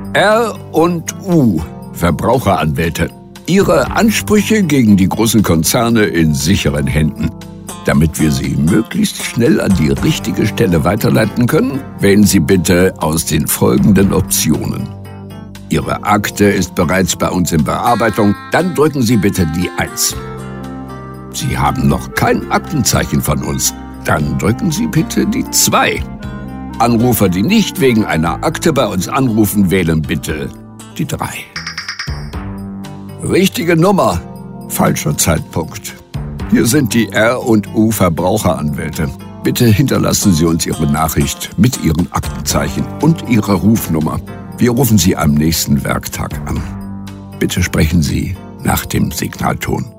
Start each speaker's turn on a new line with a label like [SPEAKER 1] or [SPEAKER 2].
[SPEAKER 1] R&U Verbraucheranwälte. Ihre Ansprüche gegen die großen Konzerne in sicheren Händen. Damit wir Sie möglichst schnell an die richtige Stelle weiterleiten können, wählen Sie bitte aus den folgenden Optionen. Ihre Akte ist bereits bei uns in Bearbeitung, dann drücken Sie bitte die 1. Sie haben noch kein Aktenzeichen von uns, dann drücken Sie bitte die 2. Anrufer, die nicht wegen einer Akte bei uns anrufen, wählen bitte die 3. Richtige Nummer, falscher Zeitpunkt. Hier sind die R&U Verbraucheranwälte. Bitte hinterlassen Sie uns Ihre Nachricht mit Ihren Aktenzeichen und Ihrer Rufnummer. Wir rufen Sie am nächsten Werktag an. Bitte sprechen Sie nach dem Signalton.